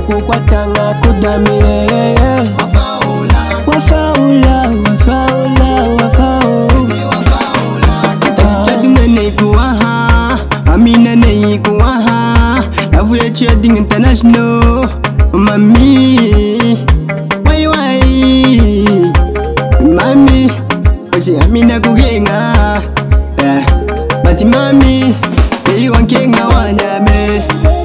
kukukwatanga kudamie. Wafaula, wafaula, wafaula. Tachikadi mene ikuwaha, amina ne ikuwaha. Lavuye trading international, mami. Wai, mami. Ochi amina kugenga, bati mami. Ei wankenga wanyame.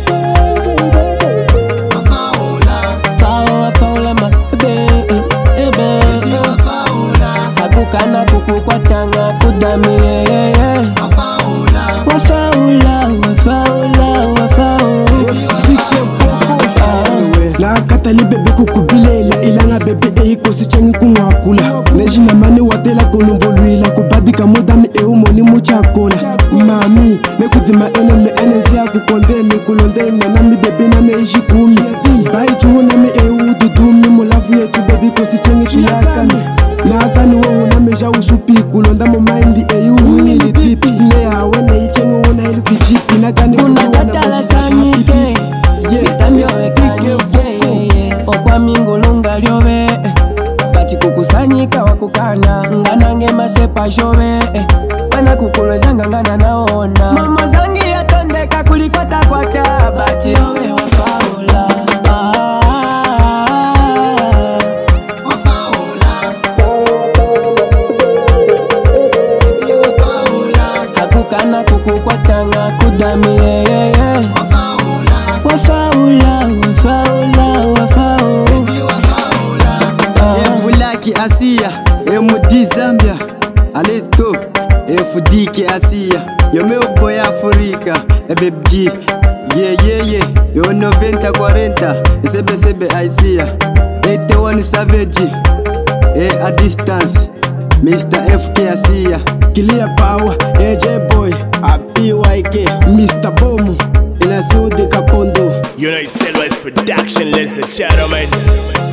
Wafaula ma ebe. Hakukana kukukwatanga kudamie. Wafaula, wafaula, wafaula. La katali bebe kukubilela ilanga bebe eikosi chengi kumwakula nejina mani watela kunumboluila kubadika mudami eumoni muchakola mami nekudima ene enezi ya kukondemi kulondemi nami bebe nami ishikumi baichuhu nami eududumi mulavu yetu bebe kosi chengi tuyakami nakani wohu nami ja usupi kulonda mo mind eumini litipi ne hawe ne ichengi una ilu kichipi nakani unakatala sanike Mitambio wekanike okwa mingulunga lyobe bati kukusanyika wakukana nganange masepa jobe wana kukulwezanga ngana naona mama zangi yatondeka kulikwata kwata bati yobe wafaula. Hakukana kukukwatanga kudamie. Wafaula, wafaula, wafaula. Bulaki Asia, Mudi Zambia. Let's go. FDK Asia, yo meu boy Africa. BBG, yeah. Yo 90-40, sebe Asia. 81 Savage, a distance. Mr. FK Asia. Clear Power, AJ Boy, a PYK, Mr. Bomu, Inasiudi Kapondo. United Selvas Production, ladies and gentlemen.